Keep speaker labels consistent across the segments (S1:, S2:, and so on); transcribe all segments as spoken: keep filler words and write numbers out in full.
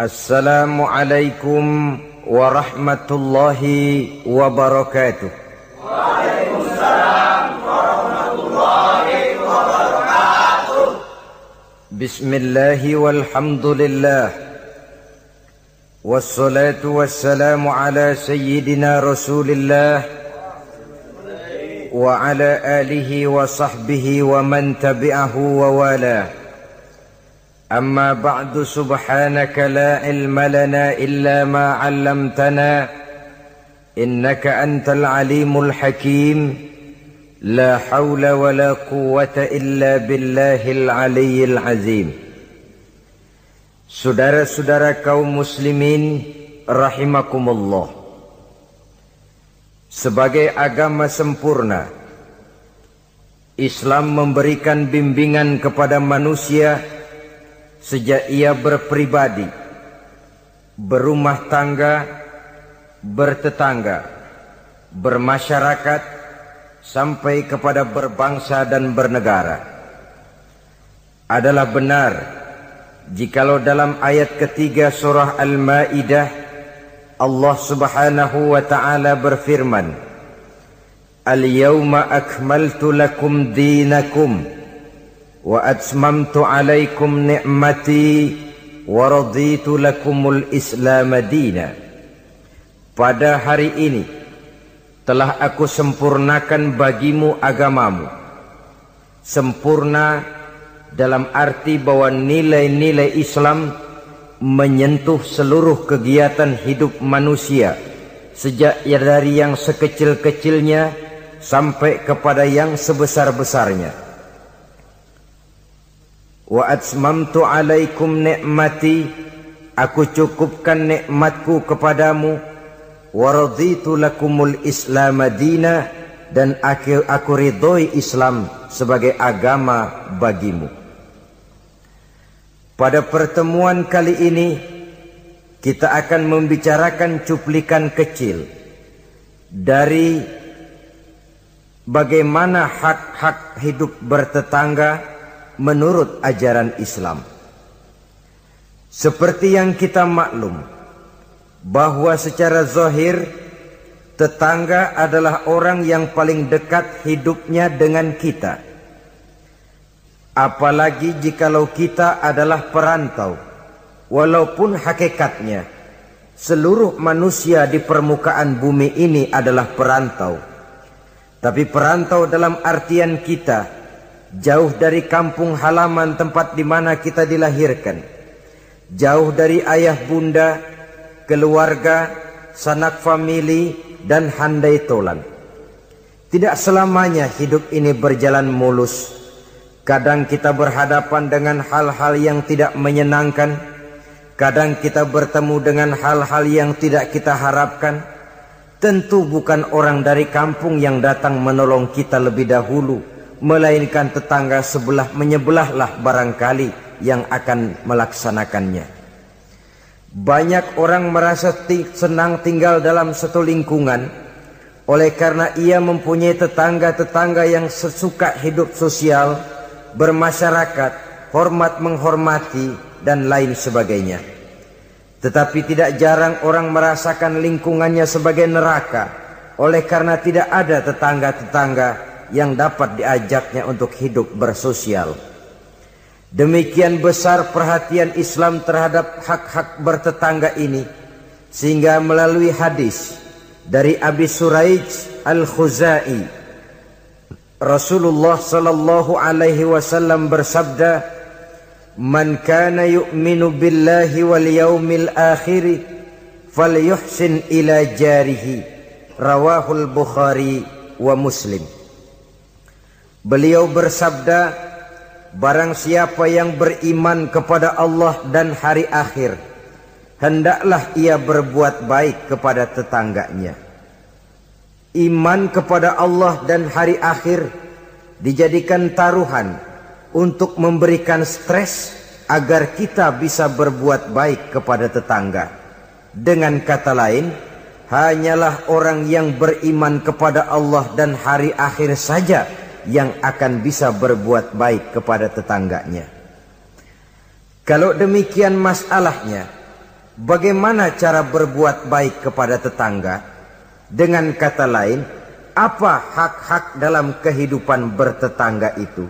S1: Assalamualaikum warahmatullahi wabarakatuh.
S2: Waalaikumsalam warahmatullahi wabarakatuh.
S1: Bismillahi walhamdulillah. Wassalatu wassalamu ala sayyidina Rasulillah wa ala alihi wa sahbihi wa man tabi'ahu wa walah. أما بعد سبحانك لا علم لنا إلا ما علمتنا إنك أنت العليم الحكيم لا حول ولا قوة إلا بالله العلي العظيم. Saudara-saudara kaum muslimin rahimakumullah, sebagai agama sempurna, Islam memberikan bimbingan kepada manusia sejak ia berpribadi, berumah tangga, bertetangga, bermasyarakat, sampai kepada berbangsa dan bernegara. Adalah benar jikalau dalam ayat ketiga surah Al-Maidah Allah Subhanahu wa ta'ala berfirman, Al-yawma akmaltu lakum dinakum wa atmamtu alaikum ni'mati wa raditu lakumul islam dina. Pada hari ini telah aku sempurnakan bagimu agamamu. Sempurna dalam arti bahwa nilai-nilai Islam menyentuh seluruh kegiatan hidup manusia, sejak dari yang sekecil-kecilnya sampai kepada yang sebesar-besarnya. Wa atmamtu alaikum ni'mati, aku cukupkan nikmatku kepadamu. Wa raditu lakumul islam dina, dan aku, aku ridhoi Islam sebagai agama bagimu. Pada pertemuan kali ini kita akan membicarakan cuplikan kecil dari bagaimana hak-hak hidup bertetangga menurut ajaran Islam. Seperti yang kita maklum bahwa secara zahir tetangga adalah orang yang paling dekat hidupnya dengan kita. Apalagi jikalau kita adalah perantau, walaupun hakikatnya seluruh manusia di permukaan bumi ini adalah perantau. Tapi perantau dalam artian kita jauh dari kampung halaman tempat di mana kita dilahirkan, jauh dari ayah bunda, keluarga, sanak famili, dan handai tolan. Tidak selamanya hidup ini berjalan mulus. Kadang kita berhadapan dengan hal-hal yang tidak menyenangkan, kadang kita bertemu dengan hal-hal yang tidak kita harapkan. Tentu bukan orang dari kampung yang datang menolong kita lebih dahulu, melainkan tetangga sebelah menyebelahlah barangkali yang akan melaksanakannya. Banyak orang merasa senang tinggal dalam satu lingkungan oleh karena ia mempunyai tetangga-tetangga yang sesuka hidup sosial, bermasyarakat, hormat menghormati, dan lain sebagainya. Tetapi tidak jarang orang merasakan lingkungannya sebagai neraka oleh karena tidak ada tetangga-tetangga yang dapat diajaknya untuk hidup bersosial. Demikian besar perhatian Islam terhadap hak-hak bertetangga ini, sehingga melalui hadis dari Abi Suraij Al-Khuzai, Rasulullah sallallahu alaihi wasallam bersabda, "Man kana yu'minu billahi wal yaumil akhir falyuhsin ila jarihi." Rawahul Bukhari wa Muslim. Beliau bersabda, barang siapa yang beriman kepada Allah dan hari akhir, hendaklah ia berbuat baik kepada tetangganya. Iman kepada Allah dan hari akhir dijadikan taruhan untuk memberikan stres agar kita bisa berbuat baik kepada tetangga. Dengan kata lain, hanyalah orang yang beriman kepada Allah dan hari akhir saja yang akan bisa berbuat baik kepada tetangganya. Kalau demikian masalahnya, bagaimana cara berbuat baik kepada tetangga? Dengan kata lain, apa hak-hak dalam kehidupan bertetangga itu?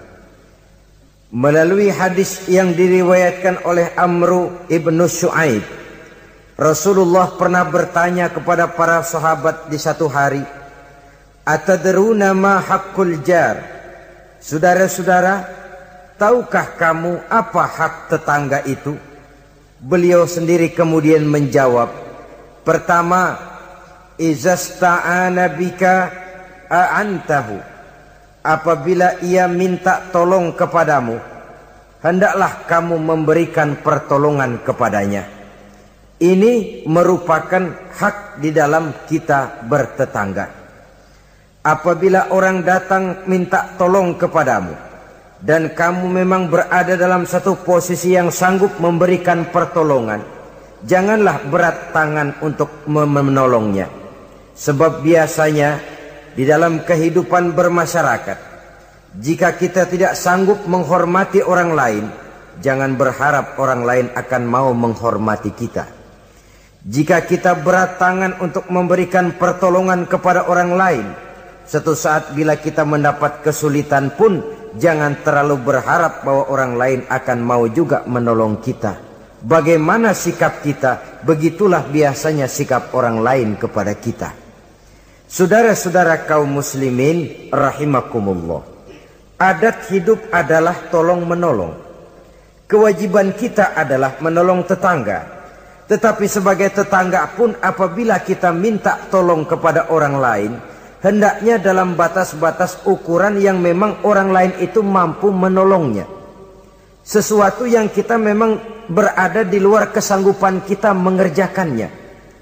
S1: Melalui hadis yang diriwayatkan oleh Amru ibnu Shu'aib, Rasulullah pernah bertanya kepada para sahabat di satu hari, "Atadruna ma haqqul jar?" Saudara-saudara, tahukah kamu apa hak tetangga itu? Beliau sendiri kemudian menjawab, pertama, izasta'ana bika a'antahu. Apabila ia minta tolong kepadamu, hendaklah kamu memberikan pertolongan kepadanya. Ini merupakan hak di dalam kita bertetangga. Apabila orang datang minta tolong kepadamu dan kamu memang berada dalam satu posisi yang sanggup memberikan pertolongan, janganlah berat tangan untuk menolongnya. Sebab biasanya di dalam kehidupan bermasyarakat, jika kita tidak sanggup menghormati orang lain, jangan berharap orang lain akan mau menghormati kita. Jika kita berat tangan untuk memberikan pertolongan kepada orang lain, suatu saat bila kita mendapat kesulitan pun, jangan terlalu berharap bahwa orang lain akan mau juga menolong kita. Bagaimana sikap kita, begitulah biasanya sikap orang lain kepada kita. Saudara-saudara kaum muslimin rahimakumullah, adat hidup adalah tolong menolong. Kewajiban kita adalah menolong tetangga. Tetapi sebagai tetangga pun, apabila kita minta tolong kepada orang lain, hendaknya dalam batas-batas ukuran yang memang orang lain itu mampu menolongnya. Sesuatu yang kita memang berada di luar kesanggupan kita mengerjakannya.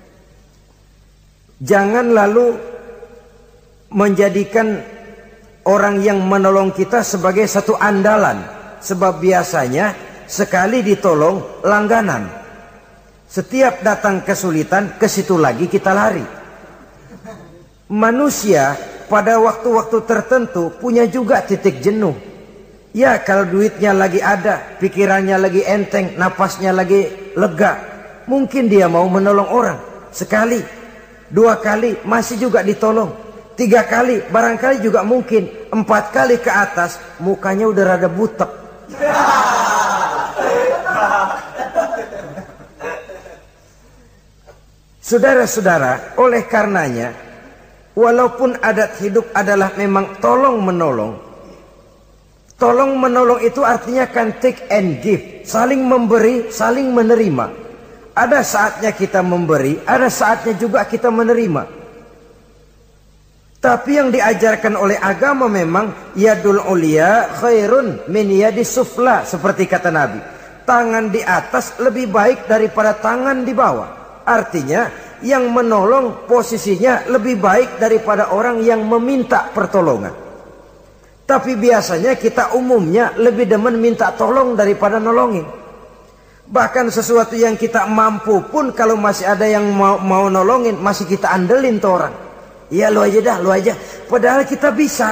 S1: Jangan lalu menjadikan orang yang menolong kita sebagai satu andalan. Sebab biasanya sekali ditolong langganan. Setiap datang kesulitan, ke situ lagi kita lari. Manusia pada waktu-waktu tertentu punya juga titik jenuh. Ya, kalau duitnya lagi ada, pikirannya lagi enteng, napasnya lagi lega, mungkin dia mau menolong orang. Sekali, dua kali masih juga ditolong. Tiga kali barangkali juga mungkin. Empat kali ke atas mukanya udah rada butek. Saudara-saudara, oleh karenanya, walaupun adat hidup adalah memang tolong menolong, tolong menolong itu artinya kan take and give, saling memberi, saling menerima. Ada saatnya kita memberi, ada saatnya juga kita menerima. Tapi yang diajarkan oleh agama memang yadul ulia khairun min yadis sufla, seperti kata Nabi. Tangan di atas lebih baik daripada tangan di bawah. Artinya yang menolong posisinya lebih baik daripada orang yang meminta pertolongan. Tapi biasanya kita umumnya lebih demen minta tolong daripada nolongin. Bahkan sesuatu yang kita mampu pun, kalau masih ada yang mau, mau nolongin, masih kita andelin tuh orang. Ya lu aja dah, lu aja. Padahal kita bisa.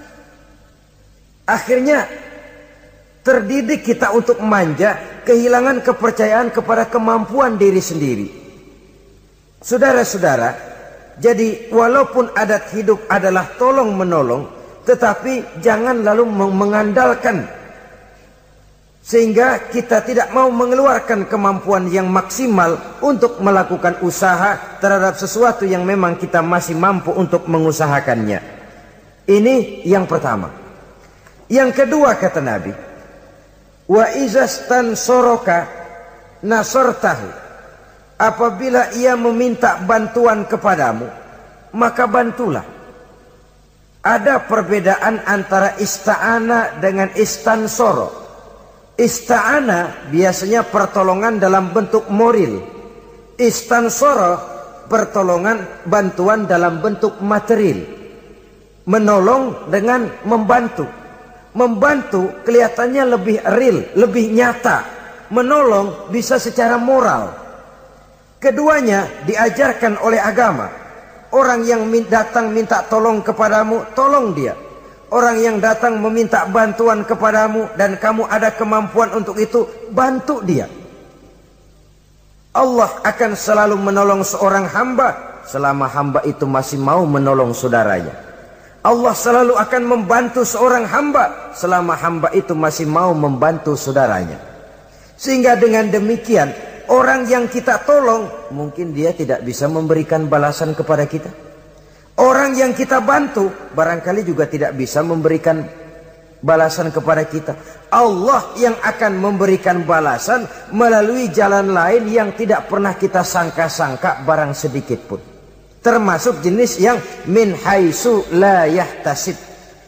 S1: Akhirnya terdidik kita untuk manja, kehilangan kepercayaan kepada kemampuan diri sendiri. Saudara-saudara, jadi walaupun adat hidup adalah tolong menolong, tetapi jangan lalu mengandalkan sehingga kita tidak mau mengeluarkan kemampuan yang maksimal untuk melakukan usaha terhadap sesuatu yang memang kita masih mampu untuk mengusahakannya. Ini yang pertama. Yang kedua kata Nabi, wa izastan soroka nasortahu. Apabila ia meminta bantuan kepadamu, maka bantulah. Ada perbedaan antara ista'ana dengan istansoro. Ista'ana biasanya pertolongan dalam bentuk moral. Istansoro pertolongan bantuan dalam bentuk material. Menolong dengan membantu. Membantu kelihatannya lebih real, lebih nyata. Menolong bisa secara moral. Keduanya diajarkan oleh agama. Orang yang datang minta tolong kepadamu, tolong dia. Orang yang datang meminta bantuan kepadamu dan kamu ada kemampuan untuk itu, bantu dia. Allah akan selalu menolong seorang hamba selama hamba itu masih mau menolong saudaranya. Allah selalu akan membantu seorang hamba selama hamba itu masih mau membantu saudaranya. Sehingga dengan demikian, orang yang kita tolong mungkin dia tidak bisa memberikan balasan kepada kita. Orang yang kita bantu barangkali juga tidak bisa memberikan balasan kepada kita. Allah yang akan memberikan balasan melalui jalan lain yang tidak pernah kita sangka-sangka barang sedikit pun. Termasuk jenis yang min haitsu la yahtasib.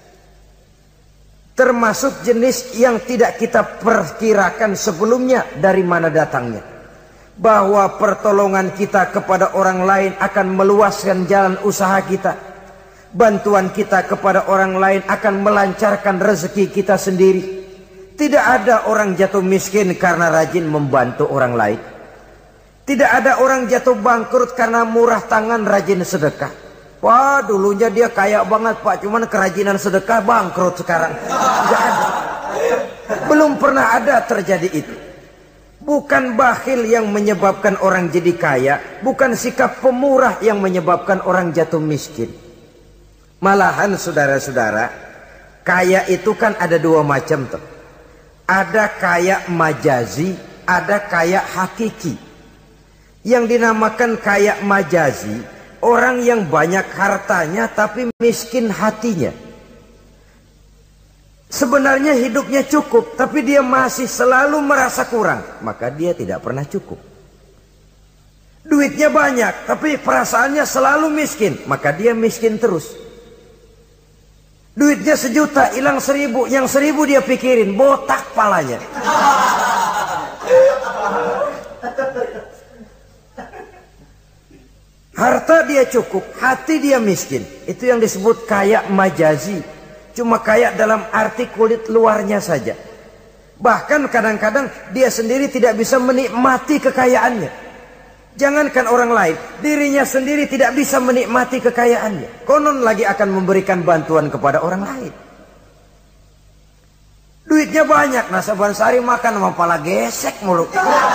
S1: Termasuk jenis yang tidak kita perkirakan sebelumnya dari mana datangnya. Bahwa pertolongan kita kepada orang lain akan meluaskan jalan usaha kita. Bantuan kita kepada orang lain akan melancarkan rezeki kita sendiri. Tidak ada orang jatuh miskin karena rajin membantu orang lain. Tidak ada orang jatuh bangkrut karena murah tangan rajin sedekah. Wah, dulunya dia kaya banget Pak, cuman kerajinan sedekah bangkrut sekarang. Tidak ada. Belum pernah ada terjadi itu. Bukan bakhil yang menyebabkan orang jadi kaya, bukan sikap pemurah yang menyebabkan orang jatuh miskin. Malahan saudara-saudara, kaya itu kan ada dua macam tuh. Ada kaya majazi, ada kaya hakiki. Yang dinamakan kaya majazi, orang yang banyak hartanya tapi miskin hatinya. Sebenarnya hidupnya cukup, tapi dia masih selalu merasa kurang, maka dia tidak pernah cukup. Duitnya banyak, tapi perasaannya selalu miskin, maka dia miskin terus. Duitnya sejuta, hilang seribu, yang seribu dia pikirin, botak palanya. Harta dia cukup, hati dia miskin. Itu yang disebut kaya majazi. Cuma kaya dalam arti kulit luarnya saja. Bahkan kadang-kadang dia sendiri tidak bisa menikmati kekayaannya. Jangankan orang lain, dirinya sendiri tidak bisa menikmati kekayaannya. Konon lagi akan memberikan bantuan kepada orang lain. Duitnya banyak, nah saban sehari makan sama pala gesek mulu.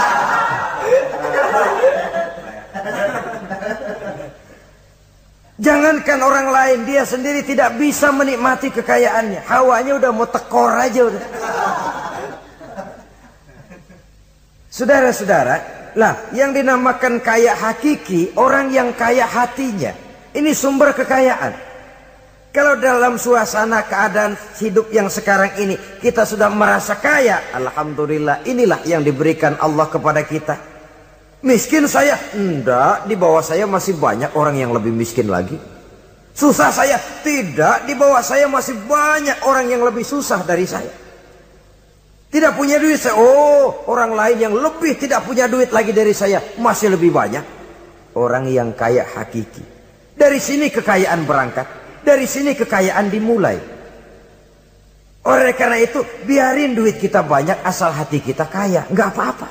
S1: Jangankan orang lain, dia sendiri tidak bisa menikmati kekayaannya. Hawanya udah mau tekor aja udah. Saudara-saudara, lah yang dinamakan kaya hakiki, orang yang kaya hatinya. Ini sumber kekayaan. Kalau dalam suasana keadaan hidup yang sekarang ini kita sudah merasa kaya, alhamdulillah, inilah yang diberikan Allah kepada kita. Miskin saya? Enggak, di bawah saya masih banyak orang yang lebih miskin lagi. Susah saya? Tidak, di bawah saya masih banyak orang yang lebih susah dari saya. Tidak punya duit saya, oh orang lain yang lebih tidak punya duit lagi dari saya masih lebih banyak. Orang yang kaya hakiki. Dari sini kekayaan berangkat, dari sini kekayaan dimulai. Oleh karena itu biarin duit kita banyak asal hati kita kaya, nggak apa-apa.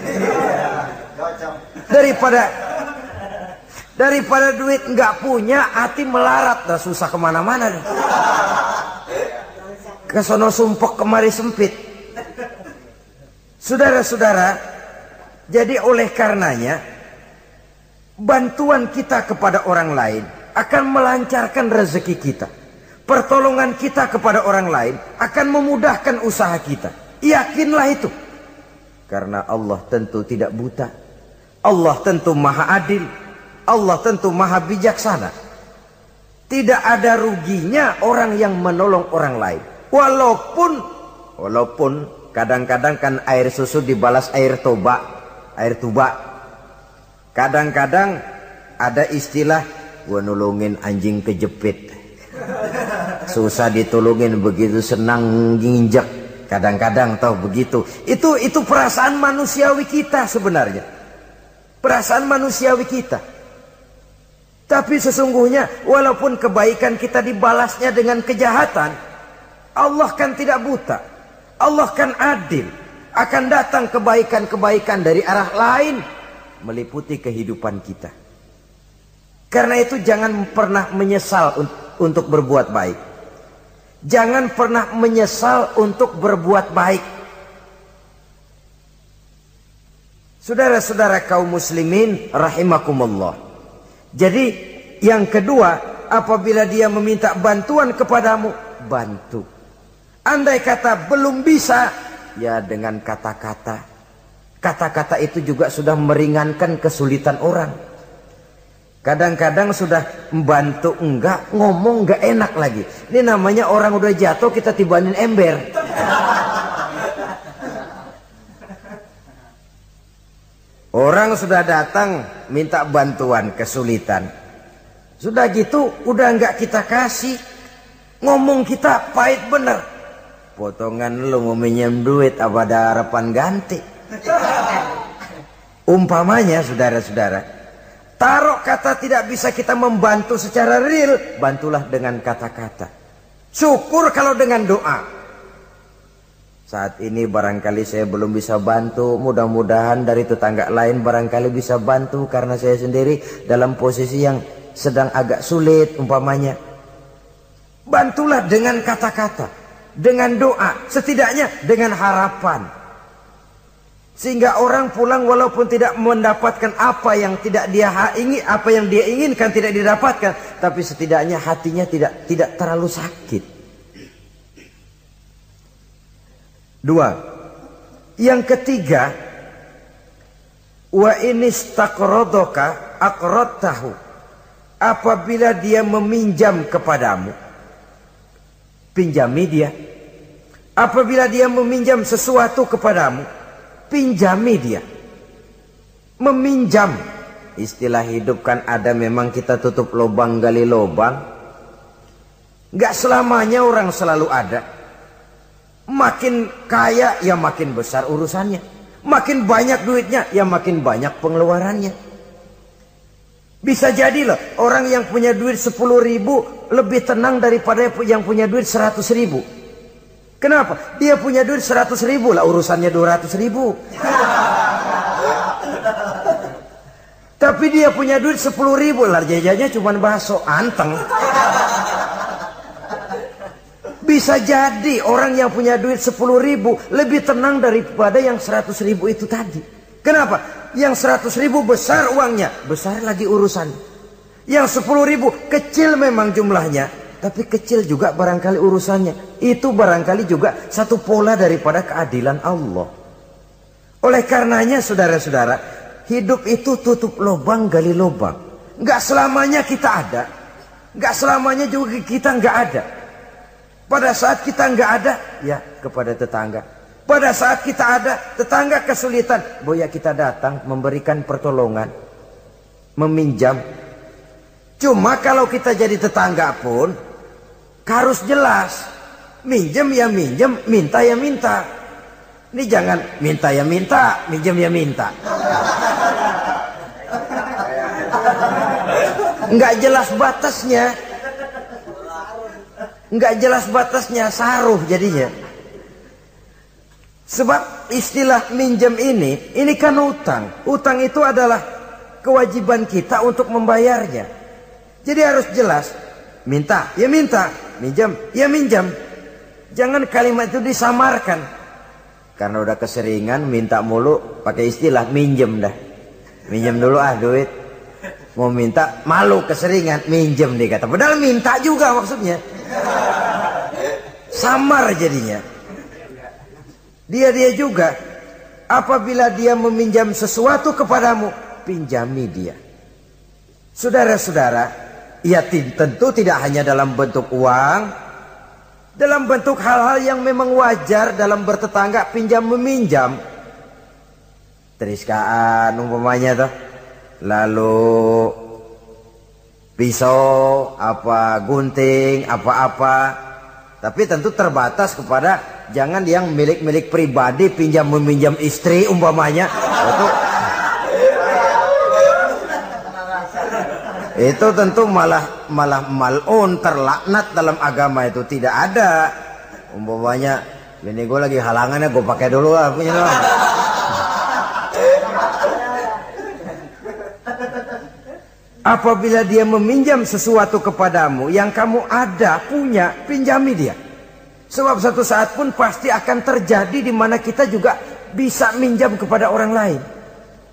S1: Daripada daripada duit nggak punya, hati melarat, dah susah kemana-mana. Kesono sumpek kemari sempit. Saudara-saudara, jadi oleh karenanya bantuan kita kepada orang lain akan melancarkan rezeki kita. Pertolongan kita kepada orang lain akan memudahkan usaha kita. Yakinlah itu. Karena Allah tentu tidak buta. Allah tentu maha adil. Allah tentu maha bijaksana. Tidak ada ruginya orang yang menolong orang lain. Walaupun Walaupun kadang-kadang kan air susu dibalas air toba, air tuba. Kadang-kadang ada istilah, gua nolongin anjing kejepit. Susah ditolongin, begitu senang nginjek. Kadang-kadang tahu begitu. Itu itu perasaan manusiawi kita sebenarnya. Perasaan manusiawi kita. Tapi sesungguhnya walaupun kebaikan kita dibalasnya dengan kejahatan, Allah kan tidak buta. Allah kan adil. Akan datang kebaikan-kebaikan dari arah lain meliputi kehidupan kita. Karena itu jangan pernah menyesal untuk berbuat baik. Jangan pernah menyesal untuk berbuat baik. Saudara-saudara kaum muslimin rahimakumullah. Jadi yang kedua, apabila dia meminta bantuan kepadamu, bantu. Andai kata belum bisa, ya dengan kata-kata. Kata-kata itu juga sudah meringankan kesulitan orang. Kadang-kadang sudah membantu enggak, ngomong enggak enak lagi. Ini namanya orang udah jatuh kita tibanin ember. Orang sudah datang minta bantuan, kesulitan. Sudah gitu udah enggak kita kasih. Ngomong kita pahit bener. Potongan lu mau minjem duit apa ada harapan ganti? Umpamanya saudara-saudara, taruh kata tidak bisa kita membantu secara real, bantulah dengan kata-kata. Syukur kalau dengan doa. Saat ini barangkali saya belum bisa bantu, mudah-mudahan dari tetangga lain barangkali bisa bantu karena saya sendiri dalam posisi yang sedang agak sulit umpamanya. Bantulah dengan kata-kata, dengan doa, setidaknya dengan harapan. Sehingga orang pulang walaupun tidak mendapatkan apa yang tidak dia ingin, apa yang dia inginkan tidak didapatkan, tapi setidaknya hatinya tidak tidak terlalu sakit. Dua. Yang ketiga, wa inistaqradaka aqradtahu. Apabila dia meminjam kepadamu, pinjami dia. Apabila dia meminjam sesuatu kepadamu, pinjami dia. Meminjam, istilah hidup kan ada, memang kita tutup lubang gali lubang. Gak selamanya orang selalu ada. Makin kaya ya makin besar urusannya, makin banyak duitnya ya makin banyak pengeluarannya. Bisa jadi loh orang yang punya duit sepuluh ribu lebih tenang daripada yang punya duit seratus ribu. Kenapa? Dia punya duit seratus ribu lah urusannya dua ratus ribu. Tapi dia punya duit sepuluh ribu lah jajannya cuma bakso anteng. Bisa jadi orang yang punya duit sepuluh ribu lebih tenang daripada yang seratus ribu itu tadi. Kenapa? Yang seratus ribu besar uangnya, besar lagi urusan. Yang sepuluh ribu kecil memang jumlahnya, tapi kecil juga barangkali urusannya. Itu barangkali juga satu pola daripada keadilan Allah. Oleh karenanya saudara-saudara, hidup itu tutup lubang gali lubang. Nggak selamanya kita ada, nggak selamanya juga kita nggak ada. Pada saat kita nggak ada, ya kepada tetangga. Pada saat kita ada, tetangga kesulitan, boya kita datang memberikan pertolongan, meminjam. Cuma kalau kita jadi tetangga pun harus jelas, minjem ya minjem, minta ya minta. Ini jangan minta ya minta, minjem ya minta. Nggak jelas batasnya. Nggak jelas batasnya, saruh jadinya. Sebab istilah minjem ini, ini kan utang. Utang itu adalah kewajiban kita untuk membayarnya. Jadi harus jelas. Minta, ya minta. Minjam, ya minjam. Jangan kalimat itu disamarkan. Karena udah keseringan minta mulu, pakai istilah minjem dah. Minjem dulu ah duit. Mau minta, malu keseringan, minjem dikata. Padahal minta juga maksudnya. Samar jadinya. Dia-dia juga, apabila dia meminjam sesuatu kepadamu, pinjami dia. Saudara-saudara, ya tentu tidak hanya dalam bentuk uang, dalam bentuk hal-hal yang memang wajar dalam bertetangga, pinjam meminjam. Teriskaan umpamanya tuh. Lalu pisau, apa gunting, apa-apa. Tapi tentu terbatas kepada jangan yang milik-milik pribadi pinjam meminjam istri umpamanya. Itu, itu tentu malah malah mal'un, terlaknat dalam agama itu tidak ada. Umpamanya, ini gue lagi halangannya gue pakai dulu lah punya doang. Apabila dia meminjam sesuatu kepadamu yang kamu ada, punya, pinjami dia. Sebab satu saat pun pasti akan terjadi di mana kita juga bisa minjam kepada orang lain.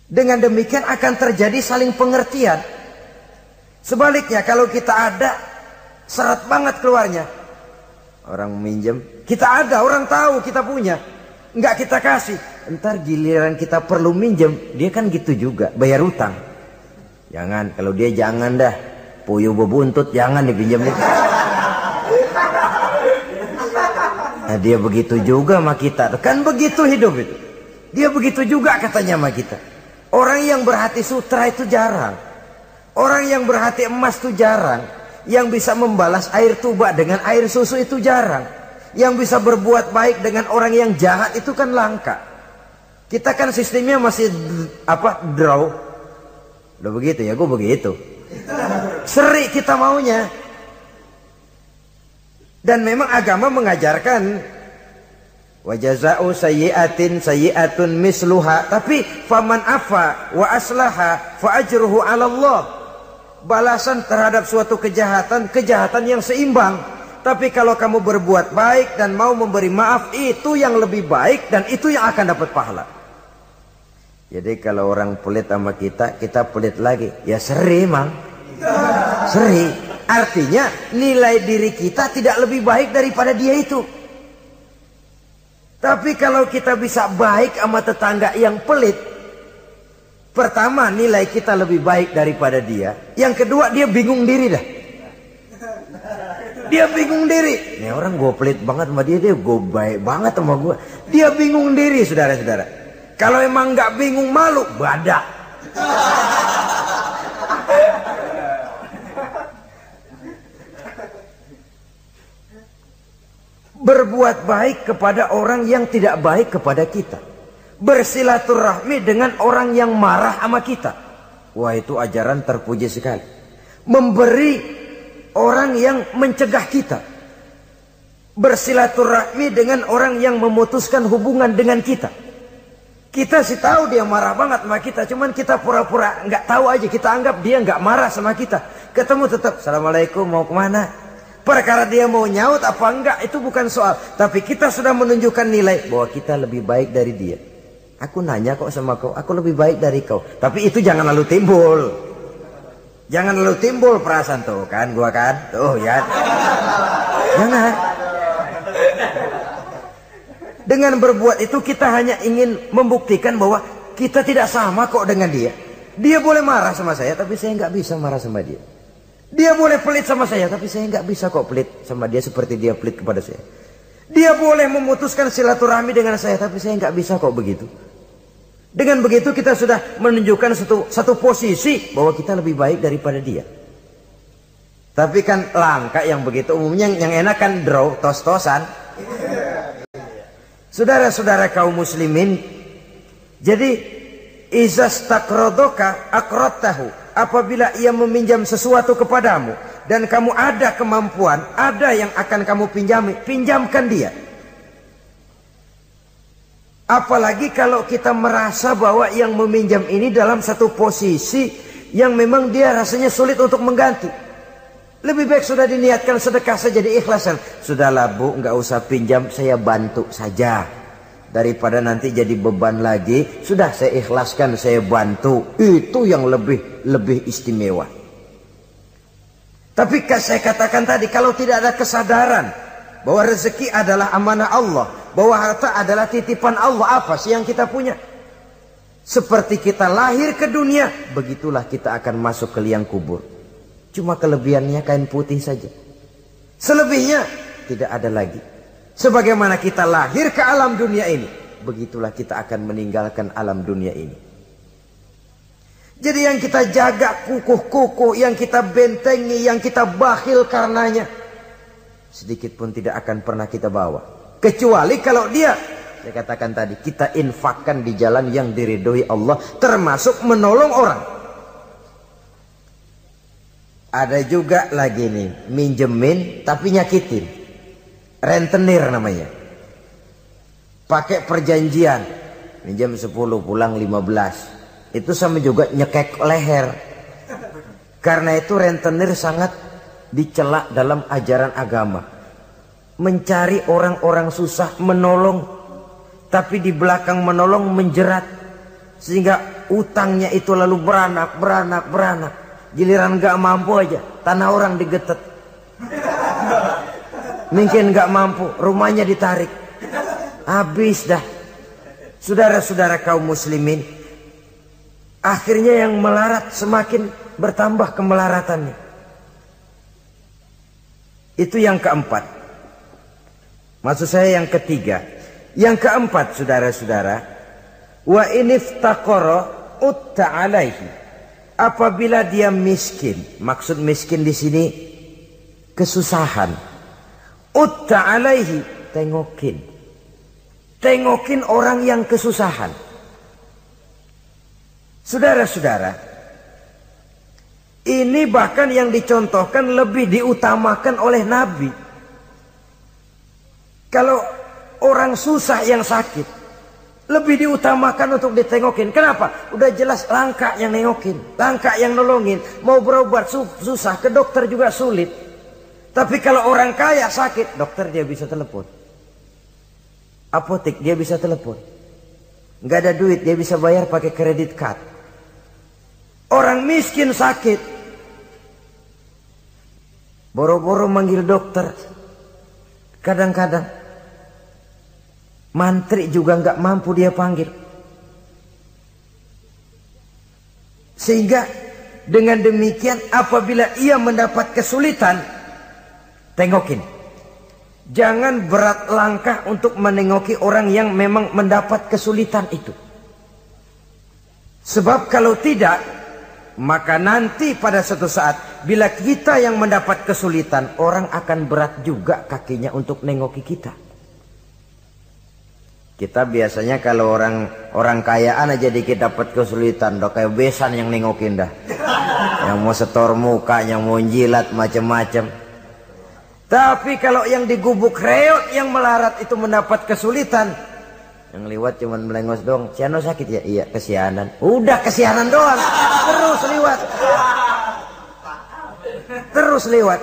S1: Dengan demikian akan terjadi saling pengertian. Sebaliknya kalau kita ada, seret banget keluarnya. Orang minjem, kita ada, orang tahu kita punya, nggak kita kasih. Entar giliran kita perlu minjem, dia kan gitu juga, bayar utang. Jangan, kalau dia jangan dah, puyuh bebuntut jangan dipinjemin. Nah dia begitu juga sama kita, kan begitu hidup itu. Dia begitu juga katanya sama kita. Orang yang berhati sutra itu jarang. Orang yang berhati emas itu jarang. Yang bisa membalas air tuba dengan air susu itu jarang. Yang bisa berbuat baik dengan orang yang jahat itu kan langka. Kita kan sistemnya masih apa draw. Udah begitu ya, gue begitu. Seri kita maunya. Dan memang agama mengajarkan wa jaza'u sayyi'atin sayyi'atun misluha, tapi faman afa wa aslaha fa ajruhu 'ala Allah. Balasan terhadap suatu kejahatan, kejahatan yang seimbang. Tapi kalau kamu berbuat baik dan mau memberi maaf, itu yang lebih baik dan itu yang akan dapat pahala. Jadi kalau orang pelit sama kita, kita pelit lagi, ya seri mang. Seri. Artinya nilai diri kita tidak lebih baik daripada dia itu. Tapi kalau kita bisa baik sama tetangga yang pelit, pertama nilai kita lebih baik daripada dia. Yang kedua dia bingung diri dah. Dia bingung diri. Nih orang gue pelit banget sama dia, dia gue baik banget sama gue. Dia bingung diri saudara-saudara. Kalau emang nggak bingung malu, badak. Berbuat baik kepada orang yang tidak baik kepada kita. Bersilaturahmi dengan orang yang marah sama kita. Wah itu ajaran terpuji sekali. Memberi orang yang mencegah kita. Bersilaturahmi dengan orang yang memutuskan hubungan dengan kita. Kita sih tahu dia marah banget sama kita, cuman kita pura-pura nggak tahu aja, kita anggap dia nggak marah sama kita. Ketemu tetap assalamualaikum, mau kemana? Perkara dia mau nyaut apa enggak itu bukan soal, tapi kita sudah menunjukkan nilai bahwa kita lebih baik dari dia. Aku nanya kok sama kau, aku lebih baik dari kau. Tapi itu jangan lalu timbul. Jangan lalu timbul perasaan tuh kan, gua kan, tuh ya. Jangan. Dengan berbuat itu kita hanya ingin membuktikan bahwa kita tidak sama kok dengan dia. Dia boleh marah sama saya, tapi saya nggak bisa marah sama dia. Dia boleh pelit sama saya, tapi saya nggak bisa kok pelit sama dia seperti dia pelit kepada saya. Dia boleh memutuskan silaturahmi dengan saya, tapi saya nggak bisa kok begitu. Dengan begitu kita sudah menunjukkan satu, satu posisi bahwa kita lebih baik daripada dia. Tapi kan langka yang begitu, umumnya yang enak kan draw, tos-tosan. Saudara-saudara kaum muslimin, jadi izas takrodoka akrotahu, apabila ia meminjam sesuatu kepadamu dan kamu ada kemampuan, ada yang akan kamu pinjami, pinjamkan dia. Apalagi kalau kita merasa bahwa yang meminjam ini dalam satu posisi yang memang dia rasanya sulit untuk mengganti. Lebih baik sudah diniatkan sedekah saja, diikhlasan. Sudahlah bu, nggak usah pinjam, saya bantu saja. Daripada nanti jadi beban lagi, sudah saya ikhlaskan, saya bantu. Itu yang lebih lebih istimewa. Tapi saya katakan tadi, kalau tidak ada kesadaran bahwa rezeki adalah amanah Allah, bahwa harta adalah titipan Allah, apa sih yang kita punya? Seperti kita lahir ke dunia, begitulah kita akan masuk ke liang kubur. Cuma kelebihannya kain putih saja. Selebihnya tidak ada lagi. Sebagaimana kita lahir ke alam dunia ini, begitulah kita akan meninggalkan alam dunia ini. Jadi yang kita jaga kukuh-kukuh, yang kita bentengi, yang kita bakhil karenanya, sedikit pun tidak akan pernah kita bawa. Kecuali kalau dia, saya katakan tadi, kita infakkan di jalan yang diridhoi Allah, termasuk menolong orang. Ada juga lagi nih, minjemin tapi nyakitin. Rentenir namanya. Pakai perjanjian, minjem sepuluh pulang lima belas. Itu sama juga nyekek leher. Karena itu rentenir sangat dicela dalam ajaran agama. Mencari orang-orang susah, menolong, tapi di belakang menolong menjerat. Sehingga utangnya itu lalu beranak, beranak, beranak. Giliran gak mampu aja, tanah orang digetet. Mungkin gak mampu, rumahnya ditarik. Habis dah. Saudara-saudara kaum muslimin, akhirnya yang melarat semakin bertambah kemelaratannya. Itu yang keempat. Maksud saya yang ketiga. Yang keempat, saudara-saudara, wa iniftaqara utta alaihi. Apabila dia miskin, maksud miskin di sini kesusahan. Utta alaihi, tengokin. Tengokin orang yang kesusahan. Saudara-saudara, ini bahkan yang dicontohkan lebih diutamakan oleh Nabi. Kalau orang susah yang sakit, lebih diutamakan untuk ditengokin. Kenapa? Udah jelas langka yang nengokin, langka yang nolongin. Mau berobat susah, ke dokter juga sulit. Tapi kalau orang kaya sakit, dokter dia bisa telepon, apotek dia bisa telepon. Nggak ada duit, dia bisa bayar pakai kredit card. Orang miskin sakit, boro-boro manggil dokter. Kadang-kadang mantri juga nggak mampu dia panggil. Sehingga dengan demikian apabila ia mendapat kesulitan, tengokin. Jangan berat langkah untuk menengoki orang yang memang mendapat kesulitan itu. Sebab kalau tidak, maka nanti pada suatu saat bila kita yang mendapat kesulitan, orang akan berat juga kakinya untuk nengoki kita. Kita biasanya kalau orang orang kayaan aja dikit dapat kesulitan, dok kayak besan yang nengokin dah. Yang mau setor muka, yang mau jilat macam-macam. Tapi kalau yang digubuk reot yang melarat itu mendapat kesulitan, yang lewat cuman melengos dong. Siano sakit ya? Iya, kesianan. Udah kesianan doang. Terus lewat. Terus lewat.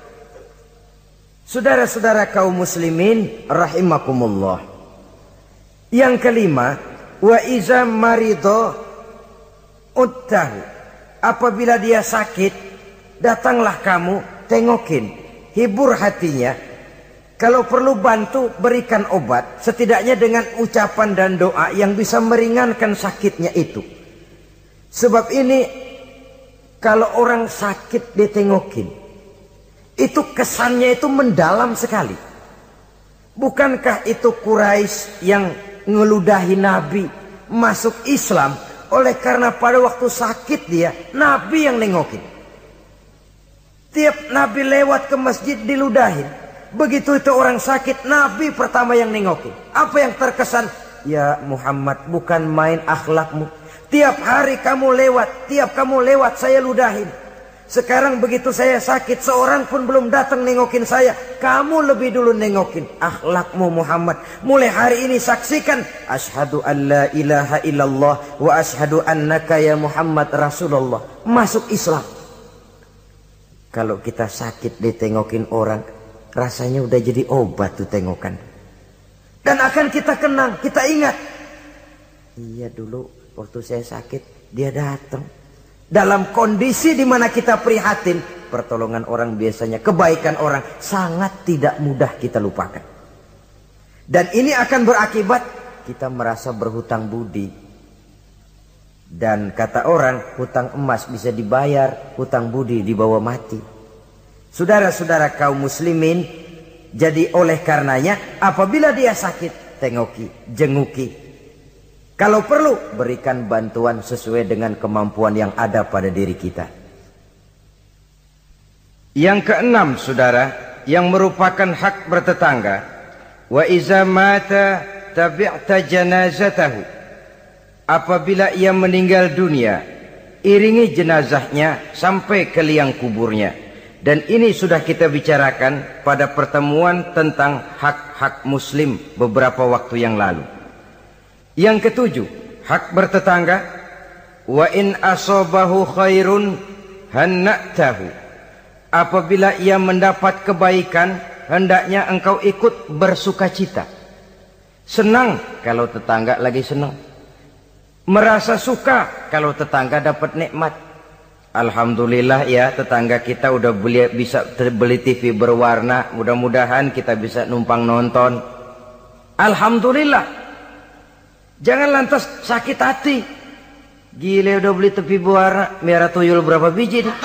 S1: Saudara-saudara kaum muslimin rahimakumullah. Yang kelima, wa iza marido uttahu. Apabila dia sakit, datanglah kamu, tengokin. Hibur hatinya. Kalau perlu bantu, berikan obat. Setidaknya dengan ucapan dan doa yang bisa meringankan sakitnya itu. Sebab ini, kalau orang sakit ditengokin, itu kesannya itu mendalam sekali. Bukankah itu Quraisy yang ngeludahi Nabi masuk Islam? Oleh karena pada waktu sakit dia, Nabi yang nengokin. Tiap Nabi lewat ke masjid diludahin. Begitu itu orang sakit, Nabi pertama yang nengokin. Apa yang terkesan? Ya Muhammad, bukan main akhlakmu. Tiap hari kamu lewat, tiap kamu lewat saya ludahin. Sekarang begitu saya sakit, seorang pun belum datang nengokin saya. Kamu lebih dulu nengokin. Akhlakmu Muhammad. Mulai hari ini saksikan. Ashhadu an la ilaha illallah wa ashhadu annaka ya Muhammad Rasulullah. Masuk Islam. Kalau kita sakit ditengokin orang, rasanya udah jadi obat tuh tengokan. Dan akan kita kenang, kita ingat. Iya dulu waktu saya sakit, dia datang. Dalam kondisi di mana kita prihatin, pertolongan orang biasanya, kebaikan orang sangat tidak mudah kita lupakan. Dan ini akan berakibat kita merasa berhutang budi. Dan kata orang, hutang emas bisa dibayar, hutang budi dibawa mati. Saudara-saudara kaum muslimin, jadi oleh karenanya apabila dia sakit, tengoki, jenguki. Kalau perlu, berikan bantuan sesuai dengan kemampuan yang ada pada diri kita. Yang keenam, saudara, yang merupakan hak bertetangga, wa iza mata tabi'ta janazatahu. Apabila ia meninggal dunia, iringi jenazahnya sampai ke liang kuburnya. Dan ini sudah kita bicarakan pada pertemuan tentang hak-hak muslim beberapa waktu yang lalu. Yang ketujuh, hak bertetangga. Wa in asobahu khairun hanna'tahu. Apabila ia mendapat kebaikan, hendaknya engkau ikut bersukacita. Senang kalau tetangga lagi senang. Merasa suka kalau tetangga dapat nikmat. Alhamdulillah ya, tetangga kita udah beli, bisa beli T V berwarna, mudah-mudahan kita bisa numpang nonton. Alhamdulillah. Jangan lantas sakit hati. Gile udah beli T V berwarna, merah tuyul berapa biji nih?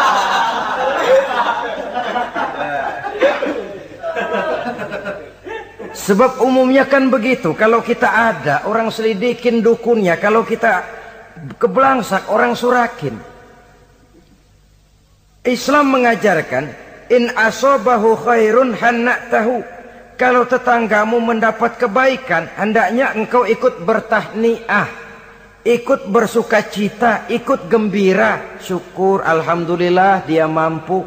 S1: Sebab umumnya kan begitu. Kalau kita ada, orang selidikin dukunnya. Kalau kita kebelangsak, orang surakin. Islam mengajarkan, in asobahu khairun hanna'tahu. Kalau tetanggamu mendapat kebaikan, hendaknya engkau ikut bertahniah, ikut bersukacita, ikut gembira. Syukur, alhamdulillah dia mampu.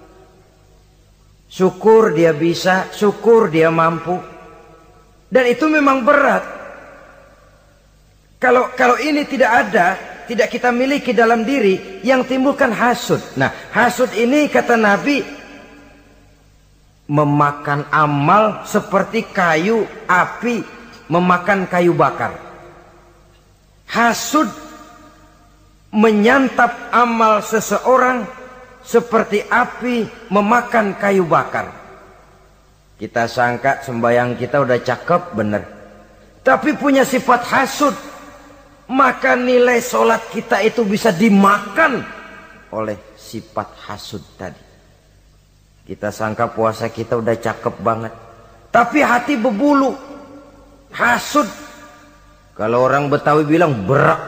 S1: Syukur dia bisa, syukur dia mampu. Dan itu memang berat. Kalau kalau ini tidak ada, tidak kita miliki dalam diri, yang timbulkan hasud. Nah, hasud ini kata Nabi memakan amal seperti kayu api memakan kayu bakar. Hasud menyantap amal seseorang seperti api memakan kayu bakar. Kita sangka sembahyang kita udah cakep bener, tapi punya sifat hasud, maka nilai sholat kita itu bisa dimakan oleh sifat hasud tadi. Kita sangka puasa kita udah cakep banget, tapi hati berbulu, hasud. Kalau orang Betawi bilang berak,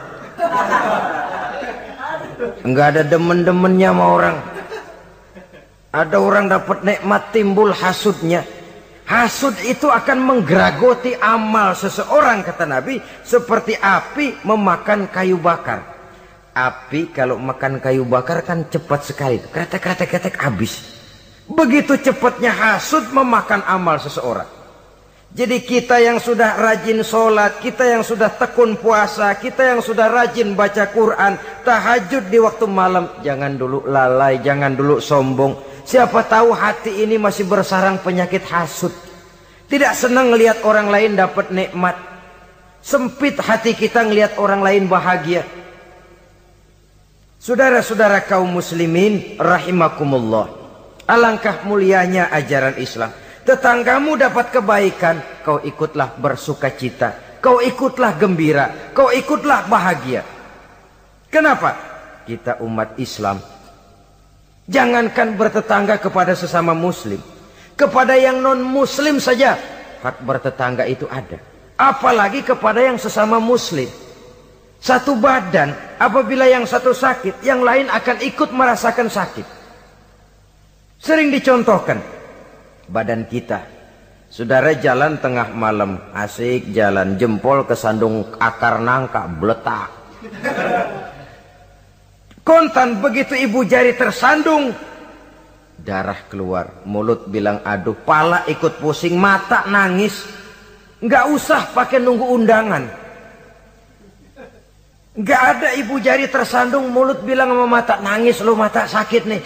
S1: enggak ada demen-demennya sama orang. Ada orang dapat nikmat, timbul hasudnya. Hasud itu akan menggeragoti amal seseorang, kata Nabi, seperti api memakan kayu bakar. Api kalau makan kayu bakar kan cepat sekali, kretek-kretek-kretek habis. Begitu cepatnya hasud memakan amal seseorang. Jadi kita yang sudah rajin sholat, kita yang sudah tekun puasa, kita yang sudah rajin baca Quran, tahajud di waktu malam, jangan dulu lalai, jangan dulu sombong. Siapa tahu hati ini masih bersarang penyakit hasud. Tidak senang lihat orang lain dapat nikmat. Sempit hati kita ngelihat orang lain bahagia. Saudara-saudara kaum muslimin rahimakumullah, alangkah mulianya ajaran Islam. Tetanggamu dapat kebaikan, kau ikutlah bersukacita, kau ikutlah gembira, kau ikutlah bahagia. Kenapa? Kita umat Islam, jangankan bertetangga kepada sesama muslim, kepada yang non muslim saja hak bertetangga itu ada, apalagi kepada yang sesama muslim. Satu badan, apabila yang satu sakit, yang lain akan ikut merasakan sakit. Sering dicontohkan, badan kita, saudara jalan tengah malam, asik jalan, jempol kesandung akar nangka, beletak. Kontan begitu ibu jari tersandung, darah keluar, mulut bilang aduh, pala ikut pusing, mata nangis. Nggak usah pakai nunggu undangan. Nggak ada ibu jari tersandung, mulut bilang sama mata, nangis lo, mata sakit nih.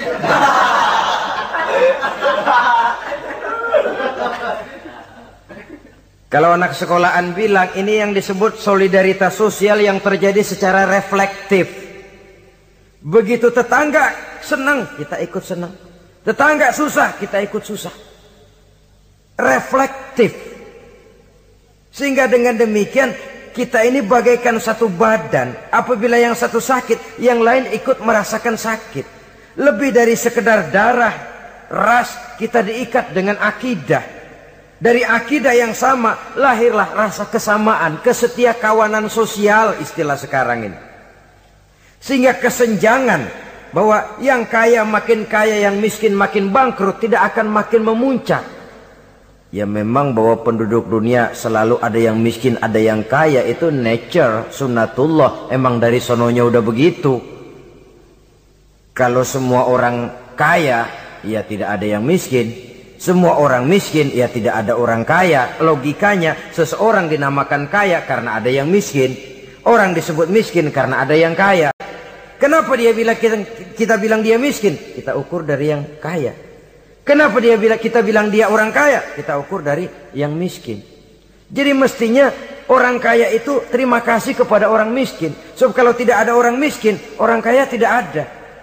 S1: Kalau anak sekolahan bilang, ini yang disebut solidaritas sosial yang terjadi secara reflektif. Begitu tetangga senang, kita ikut senang. Tetangga susah, kita ikut susah. Reflektif. Sehingga dengan demikian, kita ini bagaikan satu badan. Apabila yang satu sakit, yang lain ikut merasakan sakit. Lebih dari sekedar darah, ras, kita diikat dengan akidah. Dari akidah yang sama, lahirlah rasa kesamaan, kesetiakawanan sosial, istilah sekarang ini. Sehingga kesenjangan bahwa yang kaya makin kaya, yang miskin makin bangkrut, tidak akan makin memuncak. Ya memang bahwa penduduk dunia selalu ada yang miskin, ada yang kaya, itu nature, sunnatullah, emang dari sononya udah begitu. Kalau semua orang kaya, ya tidak ada yang miskin. Semua orang miskin, ya tidak ada orang kaya. Logikanya, seseorang dinamakan kaya karena ada yang miskin. Orang disebut miskin karena ada yang kaya. Kenapa dia bilang kita, kita bilang dia miskin? Kita ukur dari yang kaya. Kenapa dia bilang kita bilang dia orang kaya? Kita ukur dari yang miskin. Jadi mestinya orang kaya itu terima kasih kepada orang miskin. Sebab kalau tidak ada orang miskin, orang kaya tidak ada.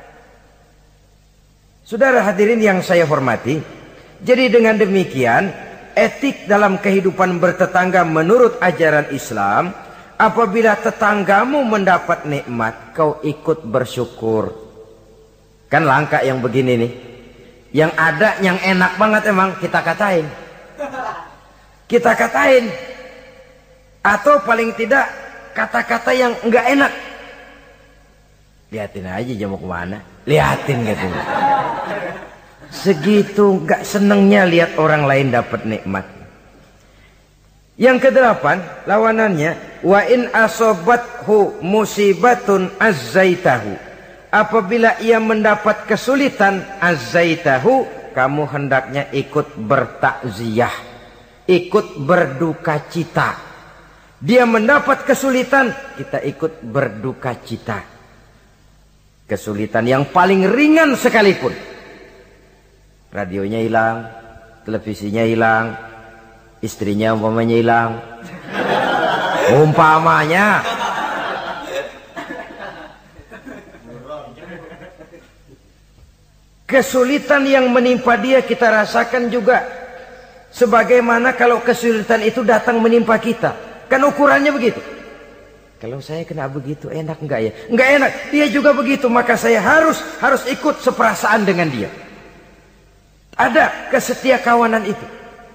S1: Saudara hadirin yang saya hormati, jadi dengan demikian etik dalam kehidupan bertetangga menurut ajaran Islam, apabila tetanggamu mendapat nikmat, kau ikut bersyukur. Kan langka yang begini nih. Yang ada yang enak banget emang kita katain. Kita katain. Atau paling tidak kata-kata yang enggak enak. Lihatin aja dia mau kemana. Lihatin gitu. Segitu enggak senengnya lihat orang lain dapat nikmat. Yang kedelapan, lawanannya, wa in asobathu musibatun azzaitahu. Apabila ia mendapat kesulitan, azzaitahu, kamu hendaknya ikut bertakziah, ikut berduka cita. Dia mendapat kesulitan, kita ikut berduka cita. Kesulitan yang paling ringan sekalipun. Radionya hilang, televisinya hilang, istrinya umpamanya hilang. Umpamanya. Kesulitan yang menimpa dia kita rasakan juga. Sebagaimana kalau kesulitan itu datang menimpa kita. Kan ukurannya begitu. Kalau saya kena begitu enak enggak ya? Enggak enak. Dia juga begitu. Maka saya harus harus ikut seperasaan dengan dia. Ada kesetiakawanan itu.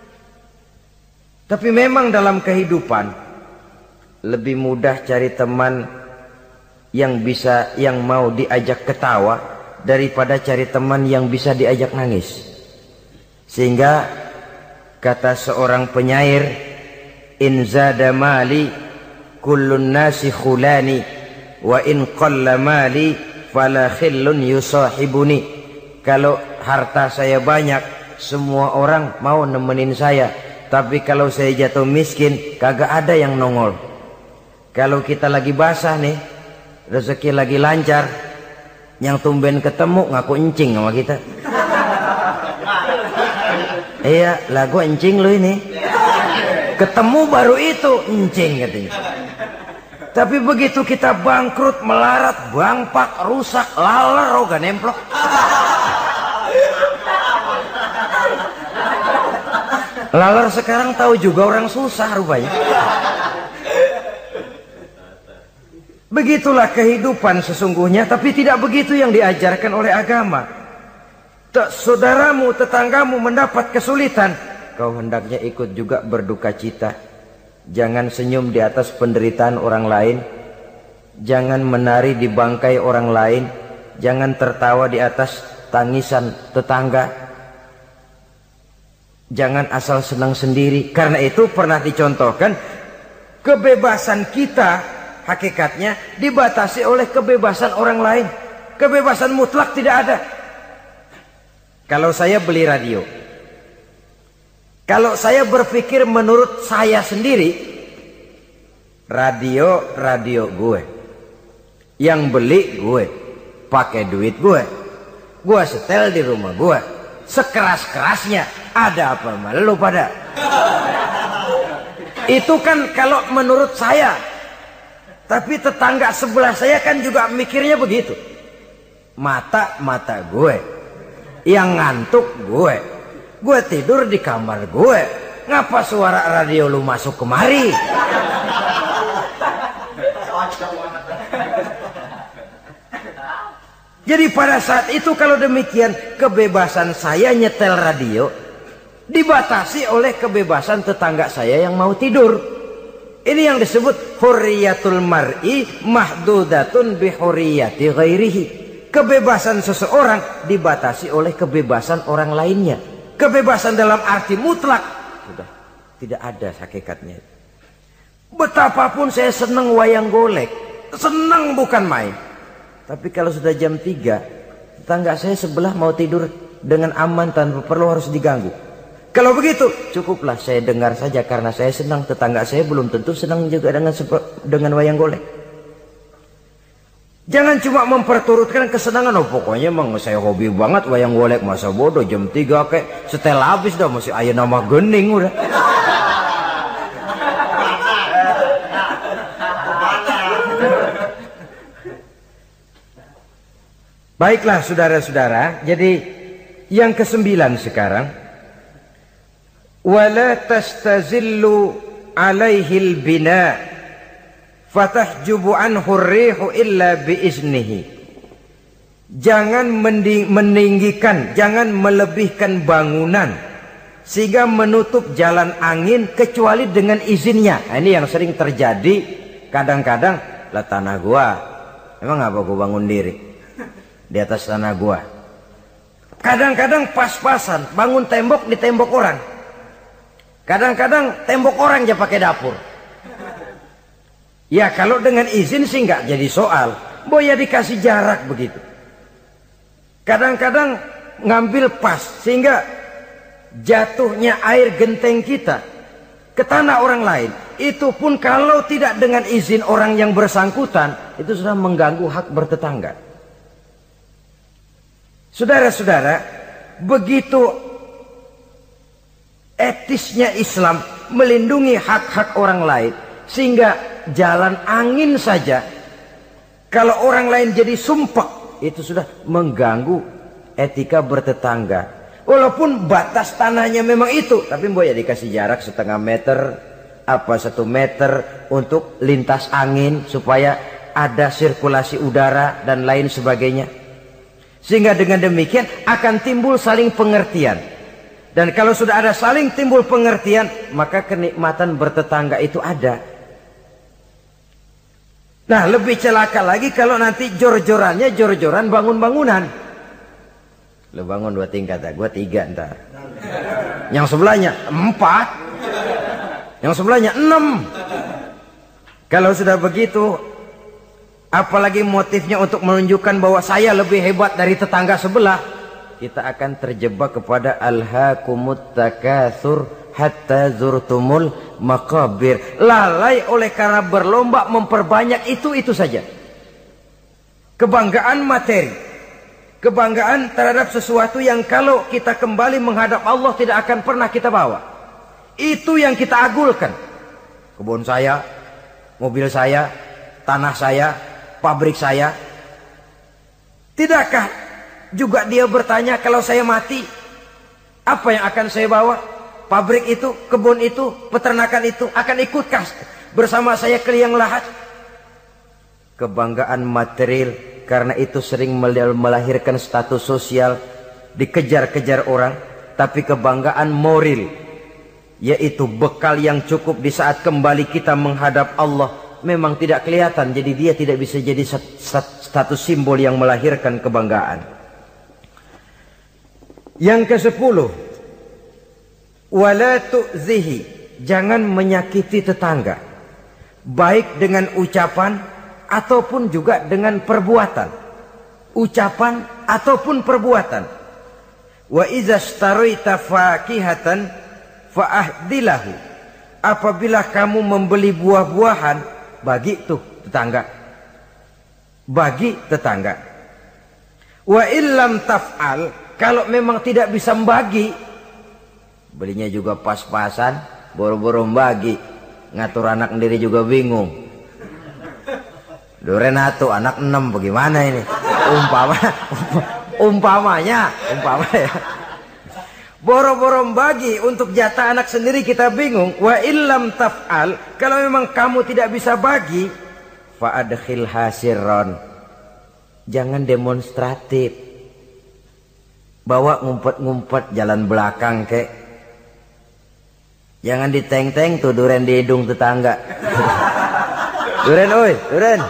S1: Tapi memang dalam kehidupan lebih mudah cari teman yang bisa, yang mau diajak ketawa daripada cari teman yang bisa diajak nangis. Sehingga kata seorang penyair, in zada mali kullun nasi khulani wa in qalla mali fala khillun yusahibuni. Kalau harta saya banyak, semua orang mau nemenin saya. Tapi kalau saya jatuh miskin, kagak ada yang nongol. Kalau kita lagi basah nih, rezeki lagi lancar, yang tumben ketemu ngaku encing sama kita. Iya, lagu encing lu ini. Ketemu baru itu encing katanya. Tapi begitu kita bangkrut, melarat, bangpak, rusak, laler, oh gak nemplok. Laler sekarang tahu juga orang susah rupanya. Begitulah kehidupan sesungguhnya, tapi tidak begitu yang diajarkan oleh agama. Saudaramu, tetanggamu mendapat kesulitan, kau hendaknya ikut juga berduka cita. Jangan senyum di atas penderitaan orang lain. Jangan menari di bangkai orang lain. Jangan tertawa di atas tangisan tetangga. Jangan asal senang sendiri. Karena itu pernah dicontohkan, kebebasan kita hakikatnya dibatasi oleh kebebasan orang lain. Kebebasan mutlak tidak ada. Kalau saya beli radio, kalau saya berpikir menurut saya sendiri, radio radio gue, yang beli gue, pakai duit gue, gue setel di rumah gue, sekeras-kerasnya. Ada apa malu pada? Itu kan kalau menurut saya. Tapi tetangga sebelah saya kan juga mikirnya begitu. Mata-mata gue, yang ngantuk gue, gue tidur di kamar gue, ngapa suara radio lu masuk kemari? Jadi pada saat itu kalau demikian, kebebasan saya nyetel radio dibatasi oleh kebebasan tetangga saya yang mau tidur. Ini yang disebut hurriyatul mar'i mahdudatun bi hurriyati ghairihi. Kebebasan seseorang dibatasi oleh kebebasan orang lainnya. Kebebasan dalam arti mutlak sudah tidak ada hakikatnya. Betapapun saya senang wayang golek, senang bukan main. Tapi kalau sudah jam tiga, tetangga saya sebelah mau tidur dengan aman tanpa perlu harus diganggu. Kalau begitu, cukuplah saya dengar saja karena saya senang. Tetangga saya belum tentu senang juga dengan dengan wayang golek. Jangan cuma memperturutkan kesenangan. Oh pokoknya emang saya hobi banget wayang golek. Masa bodoh jam tiga kayak setel habis dah masih ayah nama gening udah. Baiklah saudara-saudara, jadi yang kesembilan sekarang, wala tastazillu alaihil bina fatahjubu anhu rihu illa biiznihi. Jangan meninggikan, jangan melebihkan bangunan sehingga menutup jalan angin kecuali dengan izinnya. Nah, ini yang sering terjadi kadang-kadang. Lah tanah gua, emang apa gua bangun diri di atas tanah gua? Kadang-kadang pas-pasan bangun tembok di tembok orang. Kadang-kadang tembok orang aja pakai dapur. Ya kalau dengan izin sih nggak jadi soal. Boya dikasih jarak begitu. Kadang-kadang ngambil pas sehingga jatuhnya air genteng kita ke tanah orang lain. Itu pun kalau tidak dengan izin orang yang bersangkutan, itu sudah mengganggu hak bertetangga. Saudara-saudara, begitu etisnya Islam melindungi hak-hak orang lain, sehingga jalan angin saja kalau orang lain jadi sumpek, itu sudah mengganggu etika bertetangga. Walaupun batas tanahnya memang itu, tapi boleh dikasih jarak setengah meter, apa satu meter untuk lintas angin supaya ada sirkulasi udara dan lain sebagainya. Sehingga dengan demikian akan timbul saling pengertian. Dan kalau sudah ada saling timbul pengertian, maka kenikmatan bertetangga itu ada. Nah, lebih celaka lagi kalau nanti jor-jorannya jor-joran bangun-bangunan. Lo bangun dua tingkat, gue tiga ntar. Yang sebelahnya empat, yang sebelahnya enam. Kalau sudah begitu, apalagi motifnya untuk menunjukkan bahwa saya lebih hebat dari tetangga sebelah, kita akan terjebak kepada alhaakumut takatsur hatta zurtumul maqabir. Lalai oleh karena berlomba memperbanyak itu-itu saja. Kebanggaan materi, kebanggaan terhadap sesuatu yang kalau kita kembali menghadap Allah tidak akan pernah kita bawa. Itu yang kita agulkan. Kebun saya, mobil saya, tanah saya, pabrik saya. Tidakkah juga dia bertanya, kalau saya mati, apa yang akan saya bawa? Pabrik itu, kebun itu, peternakan itu akan ikutkah bersama saya ke liang lahat? Kebanggaan material, karena itu sering melahirkan status sosial, dikejar-kejar orang. Tapi kebanggaan moral, yaitu bekal yang cukup di saat kembali kita menghadap Allah, memang tidak kelihatan. Jadi dia tidak bisa jadi status simbol yang melahirkan kebanggaan. Yang kesepuluh, wala tu'zihi, jangan menyakiti tetangga, baik dengan ucapan ataupun juga dengan perbuatan. Ucapan ataupun perbuatan. Wa idza ishtaraita fakihatan fa'ahdilahu, apabila kamu membeli buah-buahan, bagi tuh tetangga, bagi tetangga. Wa illam taf'al, kalau memang tidak bisa membagi, belinya juga pas-pasan, boro-boro bagi, ngatur anak sendiri juga bingung. Duren satu, anak enam, bagaimana ini? Umpama, umpamanya, umpamanya. Boro-boro bagi untuk jatah anak sendiri kita bingung. Wa illam taf'al, kalau memang kamu tidak bisa bagi, fa'adkhil hasirron, jangan demonstratif. Bawa ngumpet-ngumpet jalan belakang kek. Jangan diteng-teng tuh duren di hidung tetangga. Duren oi, duren.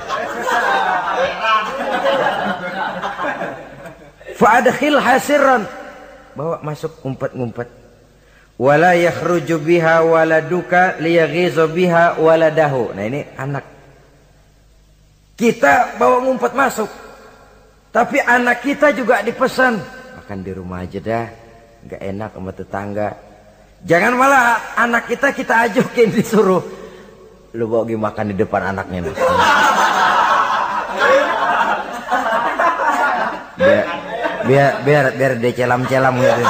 S1: Fa'adkhil hasirran, bawa masuk ngumpet-ngumpet. Wala yakhruju biha waladuka liyaghizu biha waladahu. Nah ini anak. Kita bawa ngumpet masuk, tapi anak kita juga dipesan, makan di rumah aja dah, nggak enak sama tetangga. Jangan malah anak kita kita ajukin disuruh, lu bawa gini makan di depan anaknya nih. Biar biar biar, biar dia celam-celam gitu.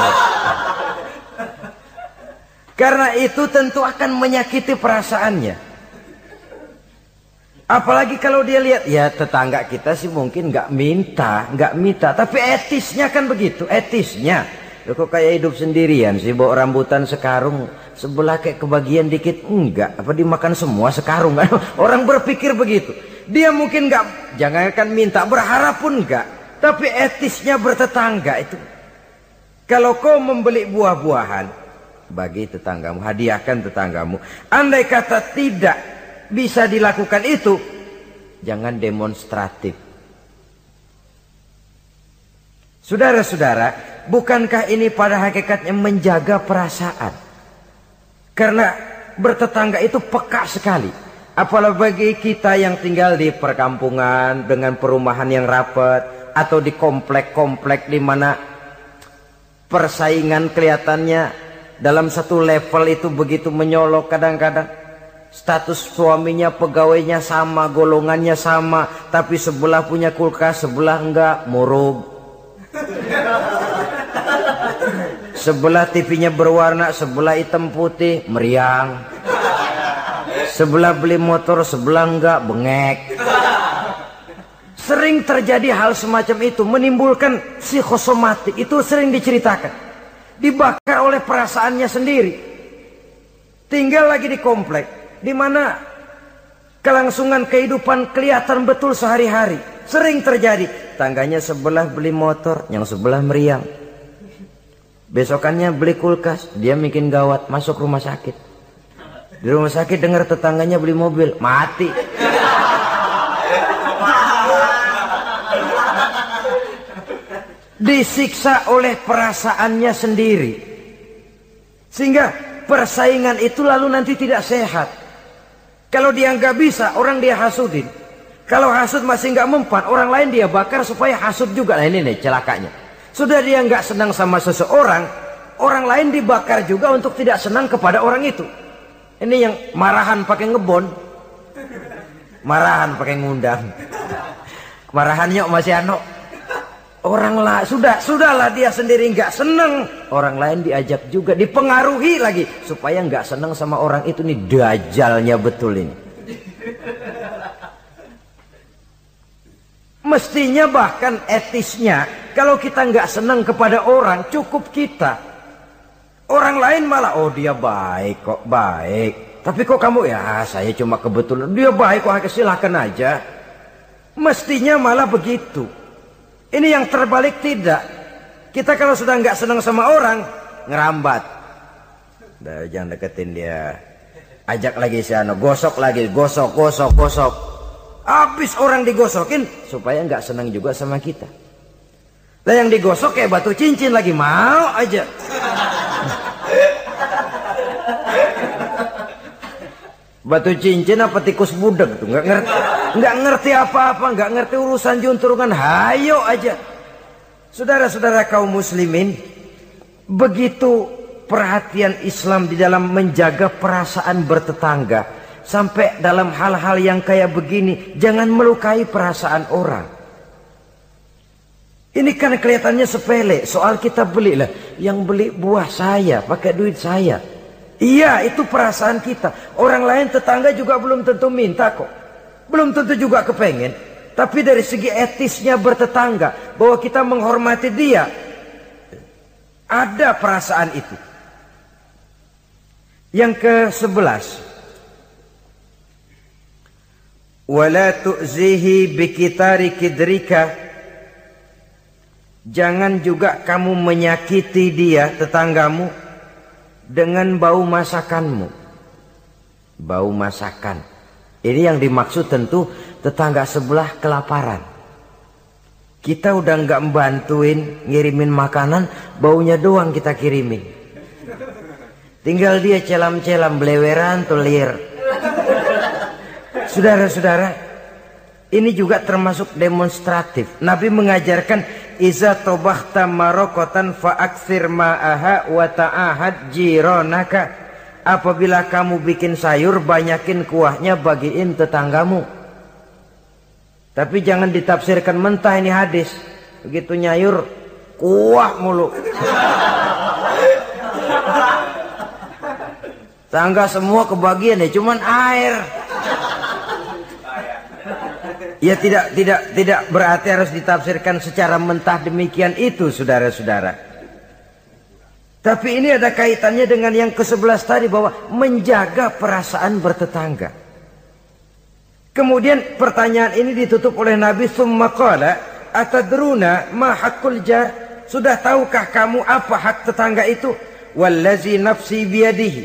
S1: Karena itu tentu akan menyakiti perasaannya. Apalagi kalau dia lihat, ya tetangga kita sih mungkin nggak minta, nggak minta, tapi etisnya kan begitu, etisnya. Loh, kok kayak hidup sendirian sih, bawa rambutan sekarung, sebelah kayak kebagian dikit, enggak, apa dimakan semua sekarung kan? Orang berpikir begitu. Dia mungkin nggak, jangankan minta, berharap pun enggak, tapi etisnya bertetangga itu. Kalau kau membeli buah-buahan, bagi tetanggamu, hadiahkan tetanggamu. Andai kata tidak bisa dilakukan itu, jangan demonstratif. Saudara-saudara, bukankah ini pada hakikatnya menjaga perasaan? Karena bertetangga itu peka sekali. Apalagi bagi kita yang tinggal di perkampungan dengan perumahan yang rapat, atau di komplek-komplek di mana persaingan kelihatannya dalam satu level itu begitu menyolok kadang-kadang. Status suaminya, pegawainya sama, golongannya sama, tapi sebelah punya kulkas, sebelah enggak, murug. Sebelah T V-nya berwarna, sebelah hitam putih, meriang. Sebelah beli motor, sebelah enggak, bengek. Sering terjadi hal semacam itu, menimbulkan psikosomatik. Itu sering diceritakan. Dibakar oleh perasaannya sendiri. Tinggal lagi di komplek, di mana kelangsungan kehidupan kelihatan betul sehari-hari. Sering terjadi. Tangganya sebelah beli motor, yang sebelah meriang. Besokannya beli kulkas, dia bikin gawat, masuk rumah sakit. Di rumah sakit dengar tetangganya beli mobil, mati. Disiksa oleh perasaannya sendiri. Sehingga persaingan itu lalu nanti tidak sehat. Kalau dia nggak bisa, orang dia hasudin. Kalau hasud masih nggak mempan, orang lain dia bakar supaya hasud juga. Nah ini nih celakanya. Sudah dia nggak senang sama seseorang, orang lain dibakar juga untuk tidak senang kepada orang itu. Ini yang marahan pakai ngebon, marahan pakai ngundang, marahannya masih ano. Orang lah sudah sudahlah dia sendiri nggak senang, orang lain diajak juga, dipengaruhi lagi supaya nggak senang sama orang itu. Nih dajalnya betul ini. Mestinya bahkan etisnya, kalau kita nggak senang kepada orang, cukup kita. Orang lain malah, oh dia baik kok, baik. Tapi kok kamu, ya saya cuma kebetulan, dia baik kok, silahkan aja. Mestinya malah begitu. Ini yang terbalik tidak. Kita kalau sudah nggak senang sama orang, ngerambat. Udah, jangan deketin dia. Ajak lagi si Ano, gosok lagi, gosok, gosok, gosok. Habis orang digosokin supaya nggak senang juga sama kita. Lah yang digosok kayak batu cincin lagi, mau aja. Batu cincin apa tikus budak tuh, nggak ngerti, nggak ngerti apa-apa, nggak ngerti urusan junturungan, hayo aja. Saudara-saudara kaum muslimin, begitu perhatian Islam di dalam menjaga perasaan bertetangga. Sampai dalam hal-hal yang kayak begini, jangan melukai perasaan orang. Ini kan kelihatannya sepele, soal kita beli lah. Yang beli buah saya, pakai duit saya. Iya, itu perasaan kita. Orang lain tetangga juga belum tentu minta kok. Belum tentu juga kepengen. Tapi dari segi etisnya bertetangga, bahwa kita menghormati dia, ada perasaan itu. Yang ke sebelas. Wala tu'zihi bikitari kidrika. Jangan juga kamu menyakiti dia, tetanggamu, dengan bau masakanmu. Bau masakan. Ini yang dimaksud tentu tetangga sebelah kelaparan. Kita udah nggak membantuin ngirimin makanan, baunya doang kita kirimin. Tinggal dia celam-celam, beleweran, tulir. Saudara-saudara, ini juga termasuk demonstratif. Nabi mengajarkan, iza tobakhta marokotan fa'akthir ma'aha wa ta'ahad jironaka. Apabila kamu bikin sayur, banyakin kuahnya, bagiin tetanggamu. Tapi jangan ditafsirkan mentah ini hadis. Begitu nyayur, kuah mulu. Tangga semua kebagian ya, cuman air. Ya tidak tidak tidak berarti harus ditafsirkan secara mentah demikian itu, saudara-saudara. Tapi ini ada kaitannya dengan yang kesebelas tadi, bahwa menjaga perasaan bertetangga. Kemudian pertanyaan ini ditutup oleh Nabi, summa qala atadruna ma haqqul jar? Sudah tahukah kamu apa hak tetangga itu? Wallazi nafsi biyadihi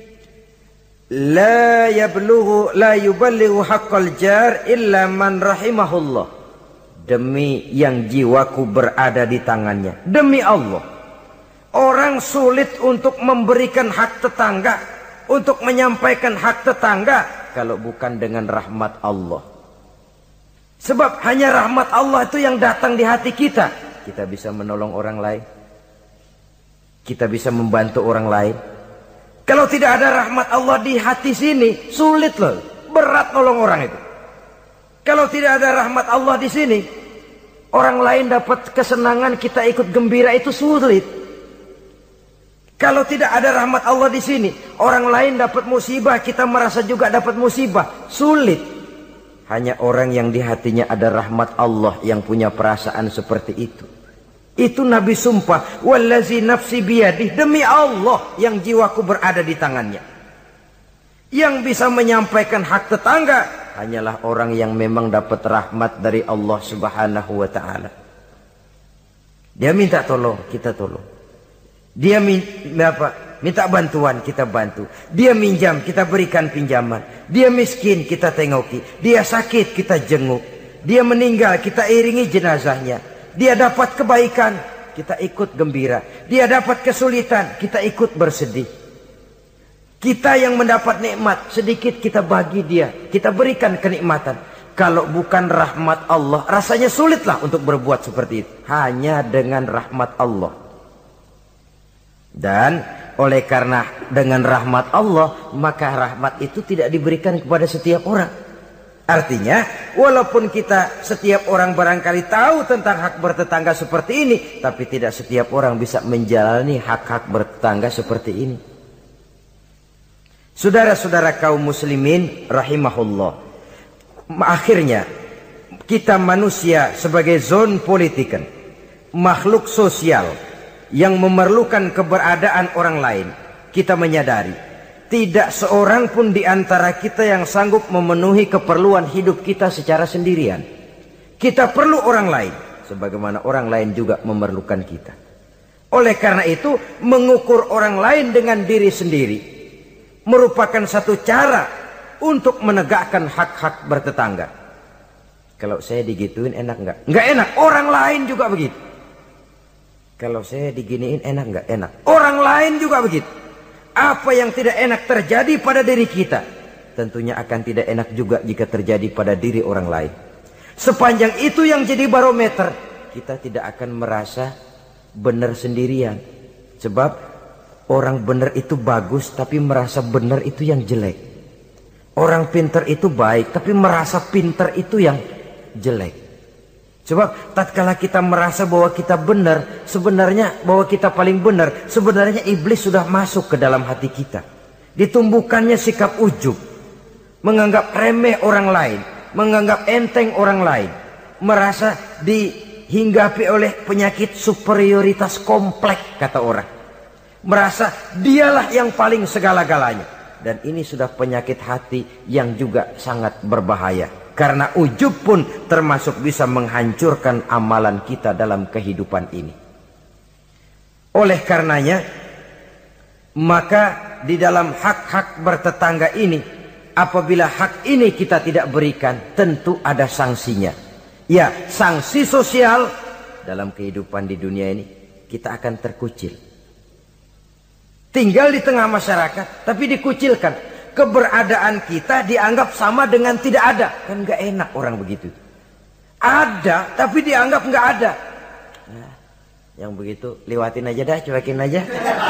S1: la yablughu la yuballighu haqqal jar illa man rahimahullah. Demi yang jiwaku berada di tangannya, demi Allah, orang sulit untuk memberikan hak tetangga, untuk menyampaikan hak tetangga kalau bukan dengan rahmat Allah. Sebab hanya rahmat Allah itu yang datang di hati kita. Kita bisa menolong orang lain, kita bisa membantu orang lain. Kalau tidak ada rahmat Allah di hati sini, sulit loh, berat nolong orang itu. Kalau tidak ada rahmat Allah di sini, orang lain dapat kesenangan, kita ikut gembira, itu sulit. Kalau tidak ada rahmat Allah di sini, orang lain dapat musibah, kita merasa juga dapat musibah, sulit. Hanya orang yang di hatinya ada rahmat Allah yang punya perasaan seperti itu. Itu Nabi sumpah, wallazi nafsi biyadih, demi Allah yang jiwaku berada di tangannya. Yang bisa menyampaikan hak tetangga hanyalah orang yang memang dapat rahmat dari Allah Subhanahu wa taala. Dia minta tolong, kita tolong. Dia minta apa? Minta bantuan, kita bantu. Dia minjam, kita berikan pinjaman. Dia miskin, kita tengoki. Dia sakit, kita jenguk. Dia meninggal, kita iringi jenazahnya. Dia dapat kebaikan, kita ikut gembira. Dia dapat kesulitan, kita ikut bersedih. Kita yang mendapat nikmat, sedikit kita bagi dia, kita berikan kenikmatan. Kalau bukan rahmat Allah, rasanya sulitlah untuk berbuat seperti itu. Hanya dengan rahmat Allah. Dan oleh karena dengan rahmat Allah, maka rahmat itu tidak diberikan kepada setiap orang. Artinya, walaupun kita setiap orang barangkali tahu tentang hak bertetangga seperti ini, tapi tidak setiap orang bisa menjalani hak-hak bertetangga seperti ini. Saudara-saudara kaum muslimin rahimahullah, akhirnya kita manusia sebagai zon politikan, makhluk sosial yang memerlukan keberadaan orang lain, kita menyadari tidak seorang pun di antara kita yang sanggup memenuhi keperluan hidup kita secara sendirian. Kita perlu orang lain, sebagaimana orang lain juga memerlukan kita. Oleh karena itu, mengukur orang lain dengan diri sendiri merupakan satu cara untuk menegakkan hak-hak bertetangga. Kalau saya digituin enak nggak? Nggak enak. Orang lain juga begitu. Kalau saya diginiin enak nggak? Enak. Orang lain juga begitu. Apa yang tidak enak terjadi pada diri kita, tentunya akan tidak enak juga jika terjadi pada diri orang lain. Sepanjang itu yang jadi barometer, kita tidak akan merasa benar sendirian. Sebab orang benar itu bagus, tapi merasa benar itu yang jelek. Orang pintar itu baik, tapi merasa pintar itu yang jelek. Sebab tatkala kita merasa bahwa kita benar, sebenarnya bahwa kita paling benar, sebenarnya iblis sudah masuk ke dalam hati kita. Ditumbuhkannya sikap ujub, menganggap remeh orang lain, menganggap enteng orang lain, merasa dihinggapi oleh penyakit superioritas kompleks, kata orang. Merasa dialah yang paling segala-galanya. Dan ini sudah penyakit hati yang juga sangat berbahaya. Karena ujub pun termasuk bisa menghancurkan amalan kita dalam kehidupan ini. Oleh karenanya, maka di dalam hak-hak bertetangga ini, apabila hak ini kita tidak berikan, tentu ada sanksinya. Ya, sanksi sosial dalam kehidupan di dunia ini, kita akan terkucil. Tinggal di tengah masyarakat, tapi dikucilkan. Keberadaan kita dianggap sama dengan tidak ada. Kan gak enak orang begitu. Ada, tapi dianggap gak ada. Nah, yang begitu lewatin aja dah, cuekin aja.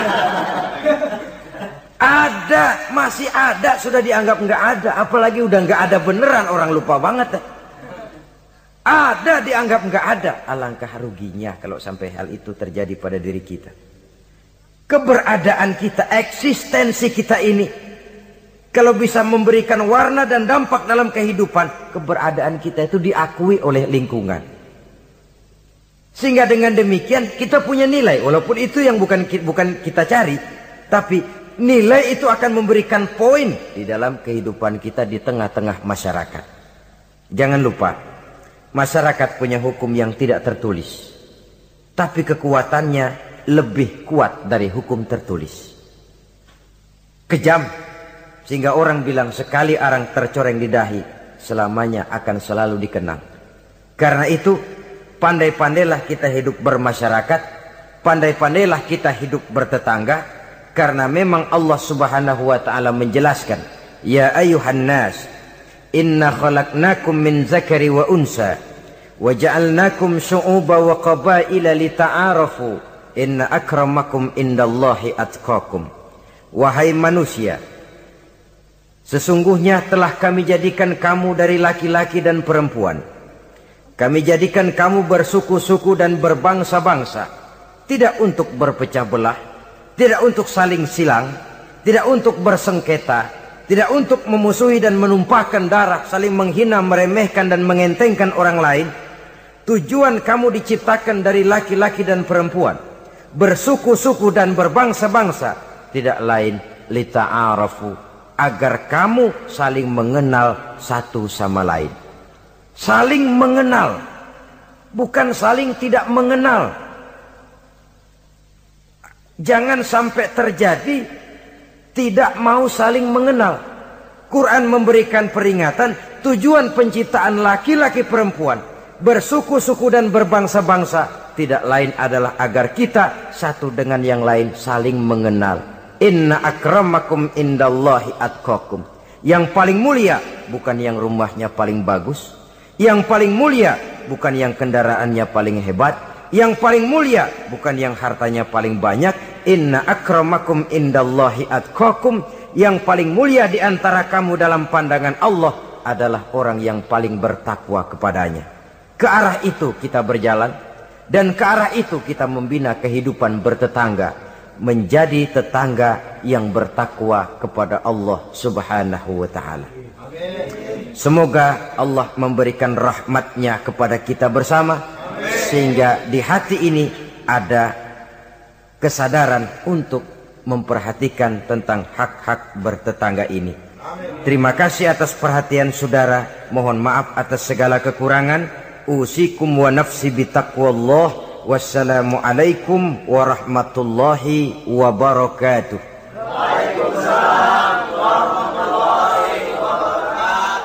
S1: Ada, masih ada, sudah dianggap gak ada. Apalagi udah gak ada beneran, orang lupa banget. Ada, dianggap gak ada. Alangkah ruginya kalau sampai hal itu terjadi pada diri kita. Keberadaan kita, eksistensi kita ini Kalau bisa memberikan warna dan dampak dalam kehidupan, keberadaan kita itu diakui oleh lingkungan. Sehingga dengan demikian kita punya nilai, walaupun itu yang bukan bukan kita cari, tapi nilai itu akan memberikan poin di dalam kehidupan kita di tengah-tengah masyarakat. Jangan lupa, masyarakat punya hukum yang tidak tertulis, tapi kekuatannya lebih kuat dari hukum tertulis. Kejam, sehingga orang bilang sekali arang tercoreng di dahi, selamanya akan selalu dikenang. Karena itu, pandai-pandailah kita hidup bermasyarakat, pandai-pandailah kita hidup bertetangga, karena memang Allah Subhanahu wa taala menjelaskan, ya ayuhan nas, inna khalaqnakum min zakari wa unsa, wa ja'alnakum syu'uba wa qabaila lita'arafu, inna akramakum indallahi atqakum. Wahai manusia, sesungguhnya telah kami jadikan kamu dari laki-laki dan perempuan. Kami jadikan kamu bersuku-suku dan berbangsa-bangsa. Tidak untuk berpecah belah, tidak untuk saling silang, tidak untuk bersengketa, tidak untuk memusuhi dan menumpahkan darah, saling menghina, meremehkan dan mengentengkan orang lain. Tujuan kamu diciptakan dari laki-laki dan perempuan, bersuku-suku dan berbangsa-bangsa, tidak lain lita'arafu, agar kamu saling mengenal satu sama lain. Saling mengenal, bukan saling tidak mengenal. Jangan sampai terjadi tidak mau saling mengenal. Quran memberikan peringatan, tujuan penciptaan laki-laki perempuan, bersuku-suku dan berbangsa-bangsa, tidak lain adalah agar kita satu dengan yang lain saling mengenal. Inna akramakum indallahi atqakum. Yang paling mulia bukan yang rumahnya paling bagus, yang paling mulia bukan yang kendaraannya paling hebat, yang paling mulia bukan yang hartanya paling banyak. Inna akramakum indallahi atqakum. Yang paling mulia di antara kamu dalam pandangan Allah adalah orang yang paling bertakwa kepadanya. Ke arah itu kita berjalan, dan ke arah itu kita membina kehidupan bertetangga, menjadi tetangga yang bertakwa kepada Allah Subhanahu wa ta'ala. Semoga Allah memberikan rahmatnya kepada kita bersama, sehingga di hati ini ada kesadaran untuk memperhatikan tentang hak-hak bertetangga ini. Terima kasih atas perhatian saudara. Mohon maaf atas segala kekurangan. Usikum wa nafsi bitaqwallah. Wassalamualaikum warahmatullahi wabarakatuh.